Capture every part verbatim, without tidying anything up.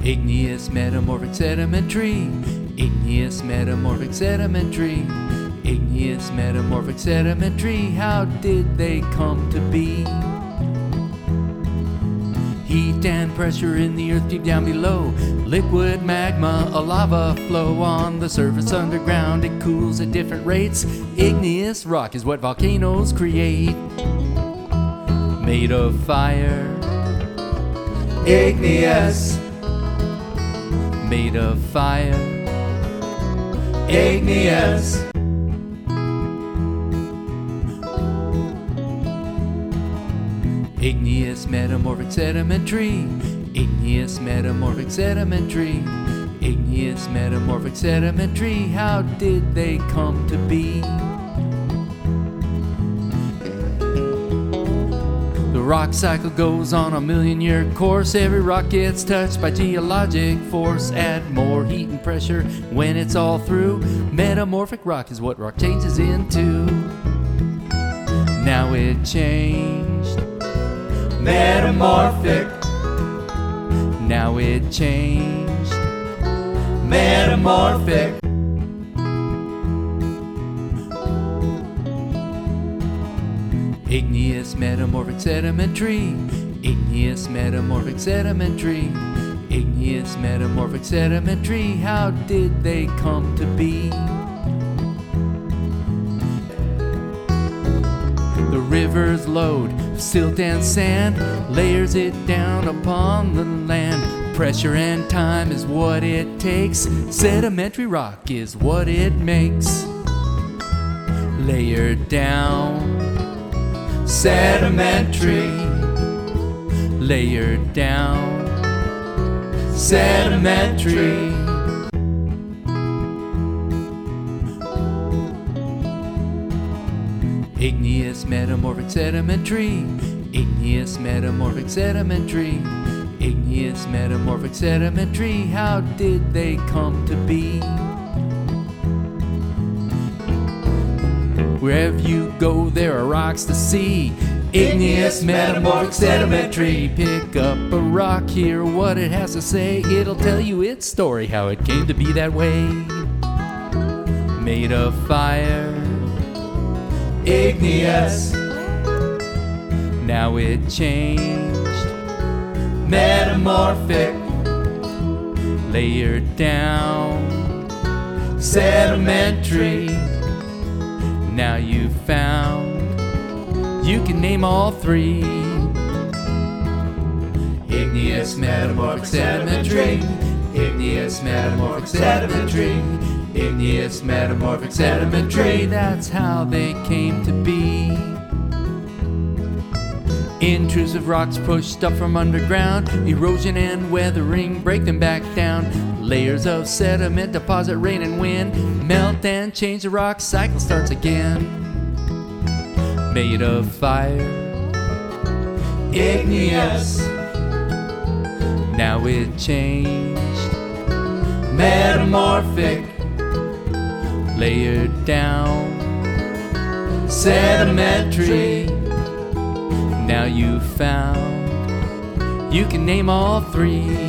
Igneous metamorphic sedimentary. Igneous metamorphic sedimentary. Igneous metamorphic sedimentary. How did they come to be? Heat and pressure in the earth deep down below. Liquid magma, a lava flow on the surface underground. It cools at different rates. Igneous rock is what volcanoes create. Made of fire. Igneous. Made of fire. Igneous. Igneous metamorphic sedimentary. Igneous metamorphic sedimentary. Igneous metamorphic sedimentary. How did they come to be? The rock cycle goes on a million year course. Every rock gets touched by geologic force. Add more heat and pressure when it's all through. Metamorphic rock is what rock changes into. Now it changed. Metamorphic. Now it changed. Metamorphic. Igneous metamorphic sedimentary. Igneous metamorphic sedimentary. Igneous metamorphic sedimentary. How did they come to be? The river's load of silt and sand layers it down upon the land. Pressure and time is what it takes. Sedimentary rock is what it makes. Layered down. Sedimentary. Layered down. Sedimentary. Igneous metamorphic sedimentary. Igneous metamorphic sedimentary. Igneous metamorphic sedimentary. How did they come to be? Wherever you go, there are rocks to see. Igneous metamorphic sedimentary. Pick up a rock, hear what it has to say. It'll tell you its story, how it came to be that way. Made of fire. Igneous. Now it changed. Metamorphic. Layered down. Sedimentary. Now you've found you can name all three. Igneous metamorphic sedimentary. Igneous metamorphic sedimentary. Igneous metamorphic sedimentary. That's how they came to be. Intrusive rocks pushed up from underground. Erosion and weathering break them back down. Layers of sediment deposit rain and wind. Melt and change, the rock cycle starts again. Made of fire. Igneous. Now it changed. Metamorphic. Layered down. Sedimentary. Now you've found you can name all three.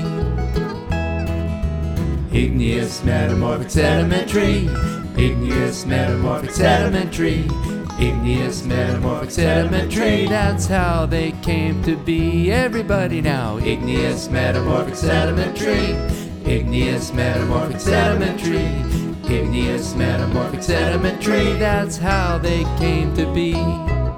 Igneous metamorphic sedimentary. Igneous metamorphic sedimentary. Igneous metamorphic sedimentary. That's how they came to be. Everybody now. Igneous metamorphic sedimentary. Igneous metamorphic sedimentary. Igneous metamorphic sedimentary. That's how they came to be.